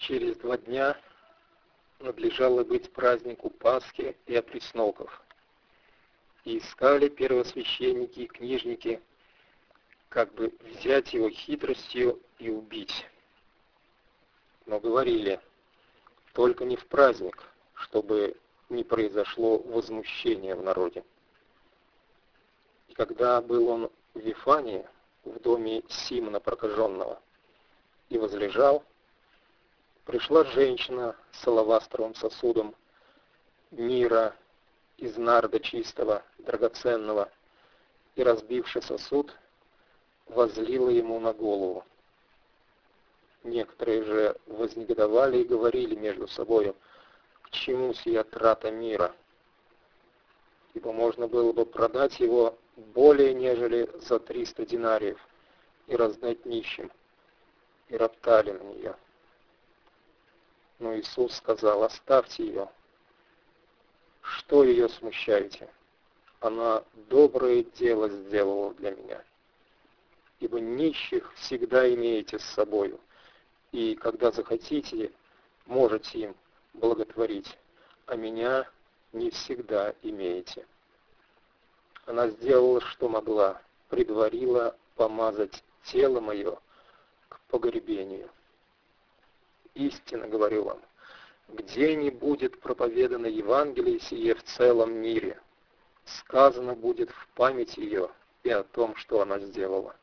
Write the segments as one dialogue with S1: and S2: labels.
S1: Через 2 дня надлежало быть празднику Пасхи и опресноков. И искали первосвященники и книжники, как бы взять его хитростью и убить. Но говорили, только не в праздник, чтобы не произошло возмущение в народе. И когда был он в Вифании, в доме Симона прокаженного, и возлежал, пришла женщина с алавастровым сосудом мира из нарда чистого, драгоценного, и, разбивши сосуд, возлила ему на голову. Некоторые же вознегодовали и говорили между собою, к чему сия трата мира? Ибо можно было бы продать его более нежели за 300 динариев и раздать нищим, и роптали на нее. Но Иисус сказал, оставьте ее. Что ее смущаете? Она доброе дело сделала для меня. Ибо нищих всегда имеете с собою, и когда захотите, можете им благотворить, а меня не всегда имеете. Она сделала, что могла, предварила помазать тело мое к погребению. Истинно говорю вам, где не будет проповедано Евангелие сие в целом мире, сказано будет в память ее и о том, что она сделала.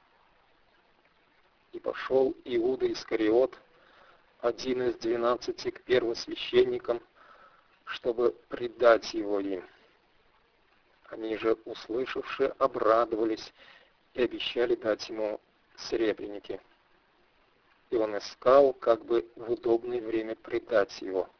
S1: И пошел Иуда Искариот, один из 12, к первосвященникам, чтобы предать его им. Они же, услышавши, обрадовались и обещали дать ему серебряники. И он искал, как бы в удобное время предать его.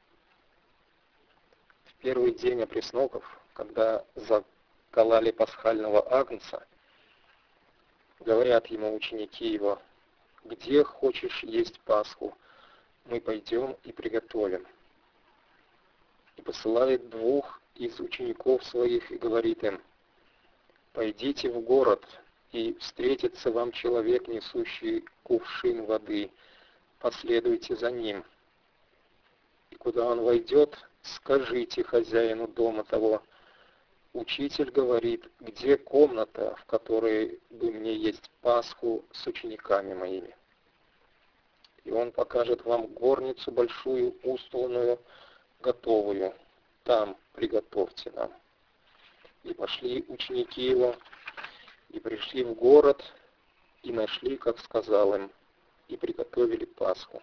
S1: В первый день опресноков, когда закололи пасхального агнца, говорят ему ученики его, где хочешь есть Пасху, мы пойдем и приготовим. И посылает 2 из учеников своих и говорит им, пойдите в город, и встретится вам человек, несущий кувшин воды, последуйте за ним. И куда он войдет, скажите хозяину дома того, учитель говорит, где комната, в которой бы мне есть Пасху с учениками моими. И он покажет вам горницу большую, устланную, готовую. Там приготовьте нам. И пошли ученики его, и пришли в город, и нашли, как сказал им, и приготовили Пасху.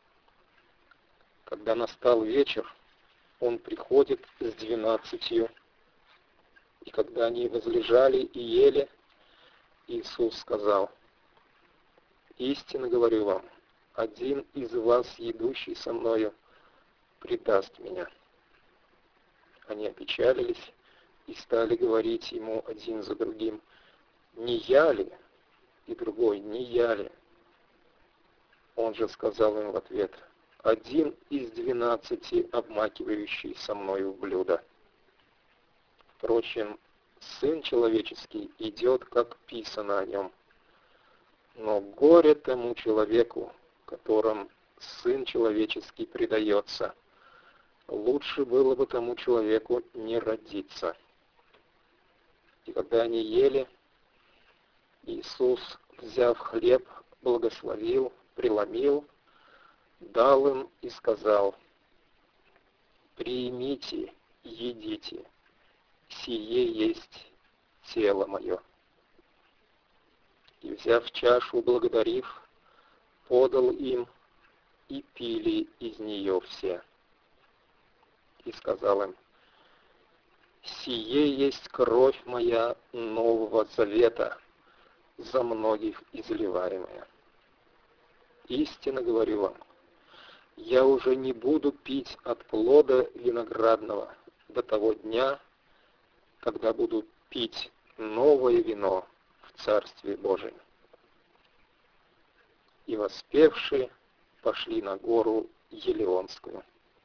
S1: Когда настал вечер, он приходит с 12, и когда они возлежали и ели, Иисус сказал, истинно говорю вам, один из вас, едущий со мною, предаст меня. Они опечалились и стали говорить ему один за другим, не я ли? И другой, не я ли? Он же сказал им в ответ, один из 12, обмакивающий со мною в блюдо. Впрочем, Сын Человеческий идет, как писано о нем. Но горе тому человеку, которым Сын Человеческий предается. Лучше было бы тому человеку не родиться. И когда они ели, Иисус, взяв хлеб, благословил, преломил, дал им и сказал, «Примите, едите, сие есть тело мое». И, взяв чашу, благодарив, подал им, и пили из нее все. И сказал им, «Сие есть кровь моя нового завета, за многих изливаемая. Истинно говорю вам, я уже не буду пить от плода виноградного до того дня, когда буду пить новое вино в Царстве Божьем». И воспевши пошли на гору Елеонскую.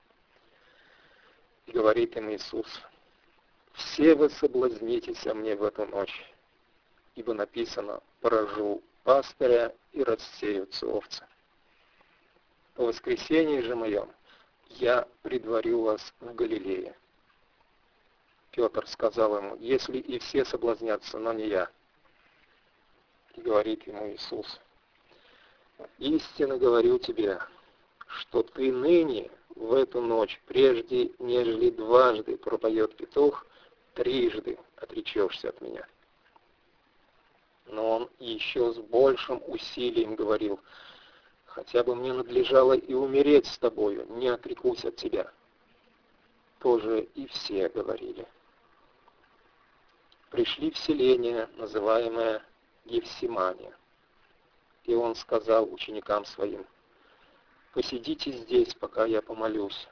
S1: И говорит им Иисус, «Все вы соблазнитесь о мне в эту ночь, ибо написано, поражу пастыря и рассеются овцы». по воскресении же моем я предварю вас в Галилее». Петр сказал ему: «Если и все соблазнятся, но не я». И говорит ему Иисус: «Истинно говорю тебе, что ты ныне, в эту ночь, прежде нежели дважды пропоет петух, трижды отречешься от меня». Но он еще с большим усилием говорил: «Хотя бы мне надлежало и умереть с тобою, не отрекусь от тебя». Тоже и все говорили. Пришли в селение, называемое Гефсимания, и он сказал ученикам своим: «Посидите здесь, пока я помолюсь».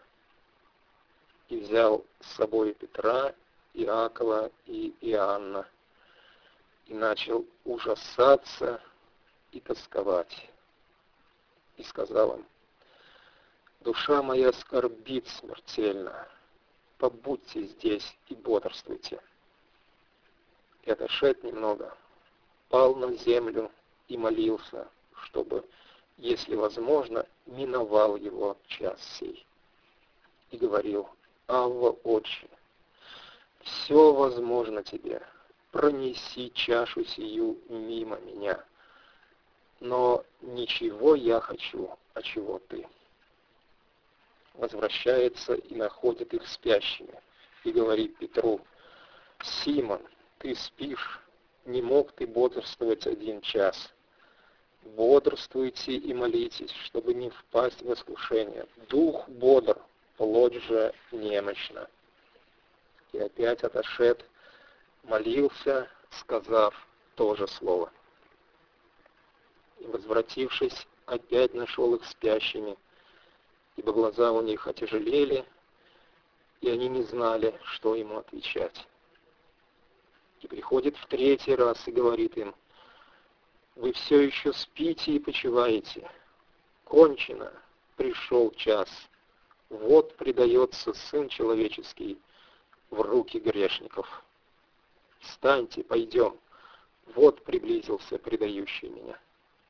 S1: И взял с собой Петра, Иакова и Иоанна, и начал ужасаться и тосковать. И сказал им: «Душа моя скорбит смертельно, побудьте здесь и бодрствуйте». И отошед немного, пал на землю и молился, чтобы, если возможно, миновал его час сей. И говорил: «Авва, Отче, все возможно тебе, пронеси чашу сию мимо меня, но ничего я хочу, а чего ты». Возвращается и находит их спящими, и говорит Петру: «Симон, ты спишь? Не мог ты бодрствовать 1 час? Бодрствуйте и молитесь, чтобы не впасть в искушение. Дух бодр, плоть же немощна». И опять отошед, молился, сказав то же слово. И, возвратившись, опять нашел их спящими, ибо глаза у них отяжелели, и они не знали, что ему отвечать. И приходит в 3-й раз и говорит им: «Вы все еще спите и почиваете. Кончено, пришел час. Вот предается Сын Человеческий в руки грешников. Встаньте, пойдем. Вот приблизился предающий меня».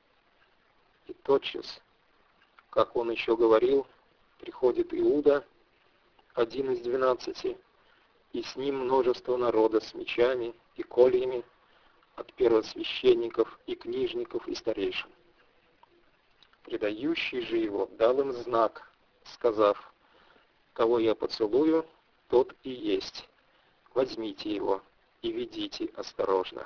S1: И тотчас, как он еще говорил, приходит Иуда, 1 из 12, и с ним множество народа с мечами и кольями, от первосвященников и книжников и старейшин. Предающий же его дал им знак, сказав: «Кого я поцелую, тот и есть. Возьмите его и ведите осторожно».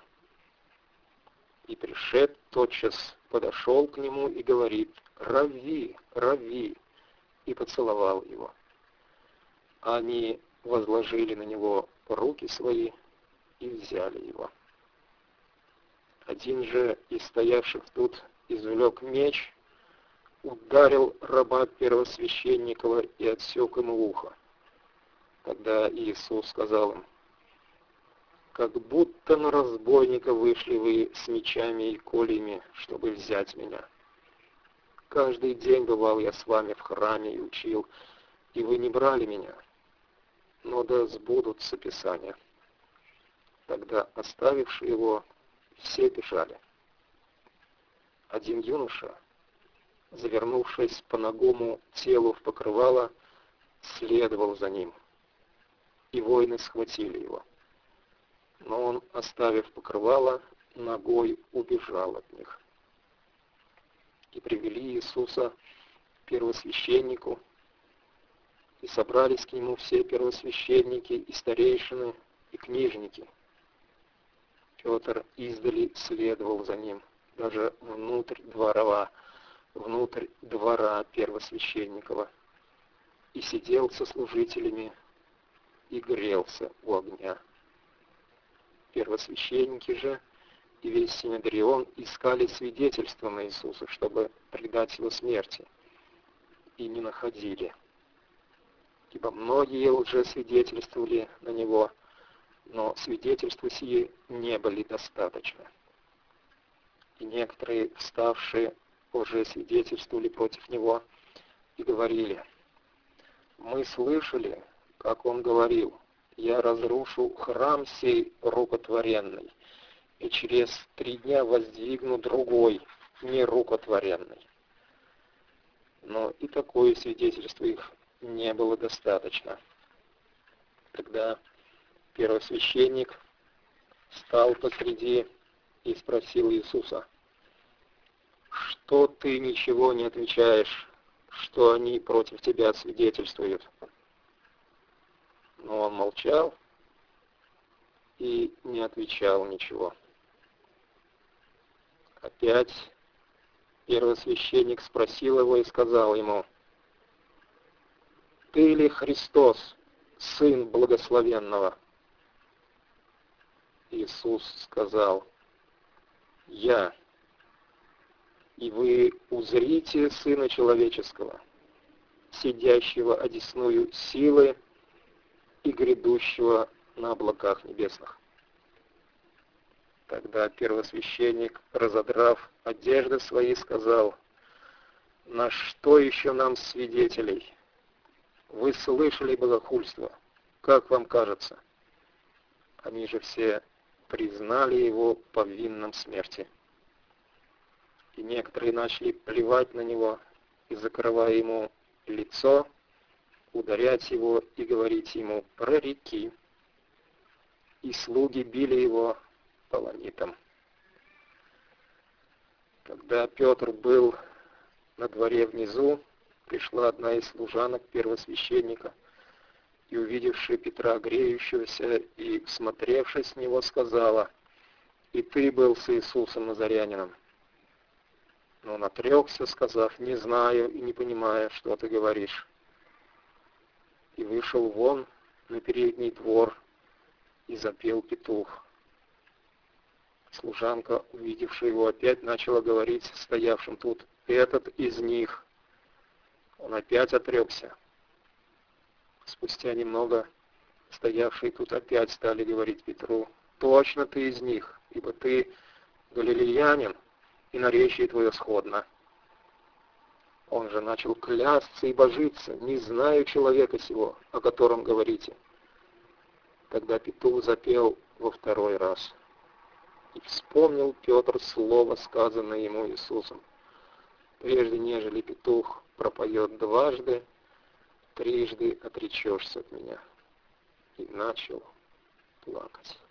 S1: И пришед тотчас подошел к нему и говорит: «Равви, Равви!» и поцеловал его. Они возложили на него руки свои и взяли его. Один же из стоявших тут извлек меч, ударил раба первосвященникова и отсек ему ухо. Тогда Иисус сказал им: «Как будто на разбойника вышли вы с мечами и кольями, чтобы взять меня. Каждый день бывал я с вами в храме и учил, и вы не брали меня. Но да сбудутся Писания». Тогда, оставивши его, все бежали. Один юноша, завернувшись по нагому телу в покрывало, следовал за ним, и воины схватили его. Но он, оставив покрывало, ногой убежал от них. И привели Иисуса к первосвященнику, и собрались к нему все первосвященники и старейшины и книжники. Петр издали следовал за ним, даже внутрь двора первосвященникова, и сидел со служителями и грелся у огня. Первосвященники же и весь Синедрион искали свидетельства на Иисуса, чтобы предать его смерти, и не находили. Ибо многие лжесвидетельствовали на него, но свидетельства сии не были достаточно. И некоторые, вставшие, лжесвидетельствовали против него и говорили: «Мы слышали, как он говорил: я разрушу храм сей рукотворенный, и через 3 дня воздвигну другой, нерукотворенный». Но и такое свидетельство их не было достаточно. Тогда первосвященник стал посреди и спросил Иисуса: «Что ты ничего не отвечаешь, что они против тебя свидетельствуют?» Но он молчал и не отвечал ничего. Опять первосвященник спросил его и сказал ему: «Ты ли Христос, Сын Благословенного?» Иисус сказал: «Я. И вы узрите Сына Человеческого, сидящего одесную силы и грядущего на облаках небесных». Тогда первосвященник, разодрав одежды свои, сказал: «На что еще нам свидетелей? Вы слышали богохульство. Как вам кажется?» Они же все признали его повинным смерти. И некоторые начали плевать на него и, закрывая ему лицо, ударять его и говорить ему: «Прореки». И слуги били его полонитом. Когда Петр был на дворе внизу, пришла одна из служанок первосвященника, и, увидевши Петра греющегося и всмотревшись в него, сказала: «И ты был с Иисусом Назарянином». Но он отрекся, сказав: «Не знаю и не понимаю, что ты говоришь». И вышел вон на передний двор, и запел петух. Служанка, увидевшая его, опять начала говорить стоявшим тут: «Этот из них». Он опять отрекся. Спустя немного стоявшие тут опять стали говорить Петру: «Точно ты из них, ибо ты галилеянин, и наречие твое сходно». Он же начал клясться и божиться: «Не знаю человека сего, о котором говорите». Тогда петух запел во второй раз. И вспомнил Петр слово, сказанное ему Иисусом: «Прежде нежели петух пропоет дважды, трижды отречешься от меня». И начал плакать.